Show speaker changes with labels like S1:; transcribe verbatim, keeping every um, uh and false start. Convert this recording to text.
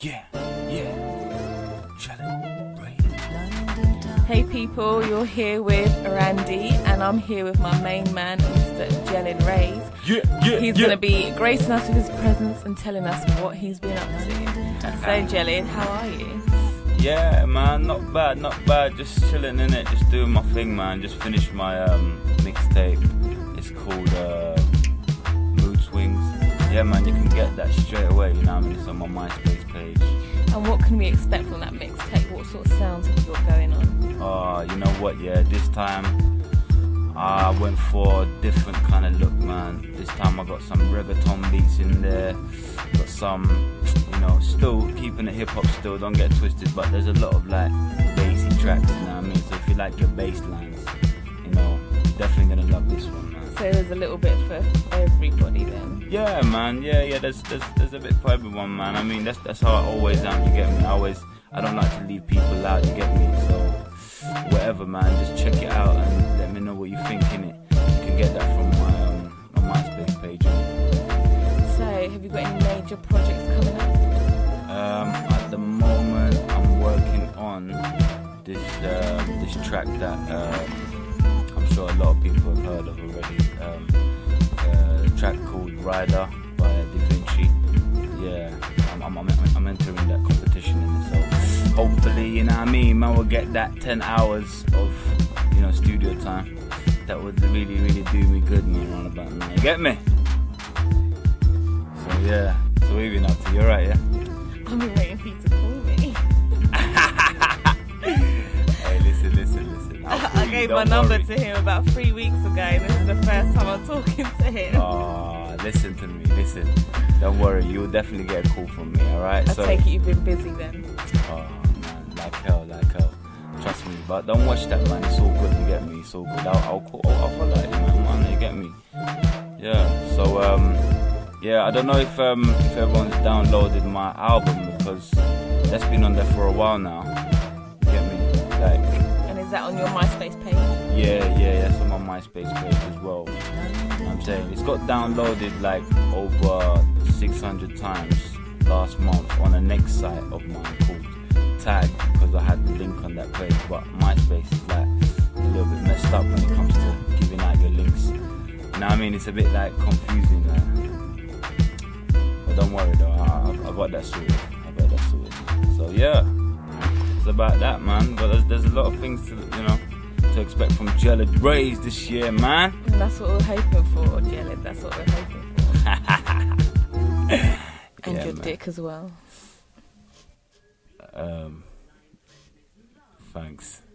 S1: Yeah, yeah. Gelid Rays.
S2: Hey people, you're here with Randy, and I'm here with my main man, Mister Gelid Rays.
S1: Yeah, yeah,
S2: He's
S1: yeah.
S2: going to be gracing us with his presence and telling us what he's been up to. So, Gelid, how are you?
S1: Yeah, man, not bad, not bad. Just chilling in it, just doing my thing, man. Just finished my um, mixtape. It's called uh, Mood Swings. Yeah, man, you can get that straight away. You know what I mean? It's on my MySpace page.
S2: And what can we expect from that mixtape? What sort of sounds have you got going on?
S1: Oh, uh, you know what? Yeah, this time I went for a different kind of look, man. This time I got some reggaeton beats in there. Got some, you know, still keeping it hip hop still, don't get twisted, but there's a lot of like bassy tracks, you know what I mean? So if you like your bass lines, you know, you're definitely gonna love this one, man.
S2: So there's a little bit for everybody then?
S1: Yeah, man, yeah, yeah, there's there's there's a bit for everyone, man. I mean, that's that's how I always am, you get me? I always, I don't like to leave people out, you get me? So, whatever, man, just check it out and let me know what you think in it. You can get that from my, um, my MySpace page.
S2: So, have you got any major projects coming up?
S1: Um, at the moment, I'm working on this uh, this track that uh, I'm sure a lot of people have heard of already. Um, uh, a track called Rider by Da Vinci. Yeah, I'm, I'm, I'm, I'm entering that competition in it. So hopefully, you know what I mean, man, will get that ten hours of, you know, studio time. That would really, really do me good, man, round about now. You get me? So yeah, so what have you been up to? You alright, yeah?
S2: I've been waiting for you to call me.
S1: Hey, listen, listen, listen.
S2: I gave my number worry. to him about three weeks ago, and this is the first time I'm talking to him.
S1: Oh, listen to me, listen. Don't worry, you'll definitely get a call from me, alright?
S2: I
S1: so,
S2: take it you've been busy then.
S1: Oh, man, like hell, like hell. Trust me, but don't watch that, man. It's all good, you get me? It's all good. I'll, I'll call, I'll, I'll follow you, man, man, you get me? Yeah, so, um... yeah, I don't know if um if everyone's downloaded my album because that's been on there for a while now. You get me? Like,
S2: and is that on your MySpace page?
S1: Yeah, yeah, that's on my MySpace page as well. You know what I'm saying? It's got downloaded like over six hundred times last month on the next site of mine called Tag, because I had the link on that page. But MySpace is like a little bit messed up when it comes to giving out your links. You know what I mean? It's a bit like confusing. Like, but don't worry though, I, I got that sorted. I got that sorted. So yeah, it's about that, man. But there's, there's a lot of things to, you know, to expect from Gelid Rays this year, man.
S2: And that's what we're hoping for, Gelid. That's what we're hoping for. And
S1: yeah,
S2: your
S1: man.
S2: dick as well.
S1: Um. Thanks.